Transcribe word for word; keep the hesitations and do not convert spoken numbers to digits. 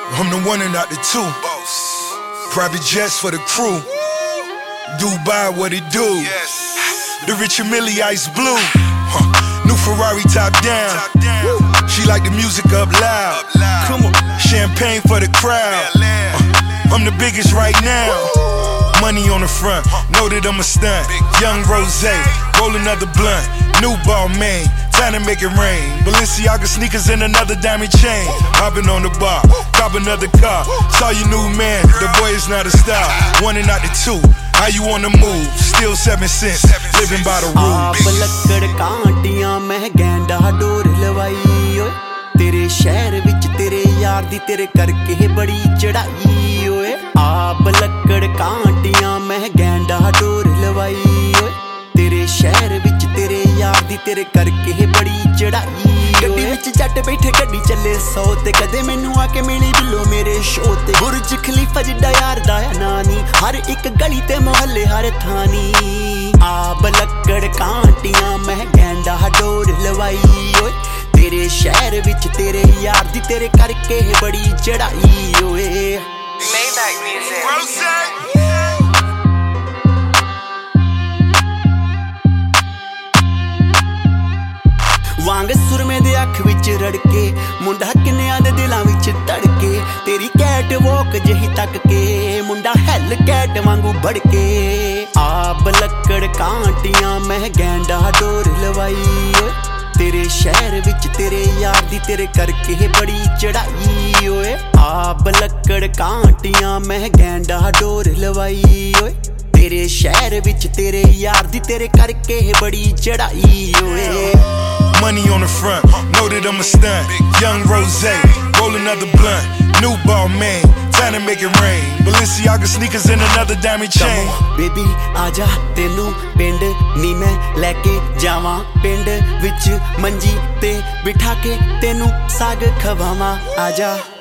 I'm the one and not the two. Private jets for the crew. Dubai, what it do? The Richard Mille Ice Blue. Huh. New Ferrari top down. She like the music up loud. Come on. Champagne for the crowd. Uh, I'm the biggest right now. Money on the front, know that I'm a stunt. Young Rose, roll another blunt. New ball main, time to make it rain. Balenciaga sneakers and another diamond chain. Hopping on the bar, cop another car. Saw your new man, the boy is not a star. One and not the two, how you on the move? Still seven cents, living by the rules. आप लक्कड़ कांटियां मैं गेंडा door लवाई ओए तेरे शहर विच तेरे यार दी तेरे करके बड़ी चढ़ाई ओए आप लक्कड़ कांटियां मैं गेंडा डोर लवाई ओए तेरे शहर विच तेरे यार दी तेरे करके बड़ी चढ़ाई गड्डी विच जट बैठे गड्डी चले सौ ते कदे मैनू आके मिली बिल्लो मेरे शो ते बुर्ज खलीफा जिड्डा यार दा नानी हर एक गली ते मोहल्ले हर थानी आप लक्कड़ कांटियां मैं गेंडा डोर लवाई ओए तेरे शहर विच तेरे यार दी तेरे करके बड़ी चढ़ाई ओए Maybach music. वांग सुरमे दे अख विच रड़के मुंडा किन्नियां दे दिलां विच धड़के तेरी कैट वॉक जही तक के मुंडा हैल कैट वांगू भड़के आप लक्कड़ कांटियां मैं गेंडा डोर लवाई ओए तेरे शहर विच तेरे यार दी तेरे करके बड़ी चढ़ाई ओए आप लक्कड़ कांटियां मैं गेंडा डोर लवाई ओए तेरे शहर विच तेरे यार दी तेरे करके बड़ी चढ़ाई ओए Money on the front, know that I'm a stunt. Young Rose, roll another blunt. New ball main, time to make it rain. Balenciaga sneakers and another diamond chain. Baby, आजा तेनू पिंड नी मैं लेके जावां पिंड विच मंजी ते बिठा के तेनू साग खवावां आजा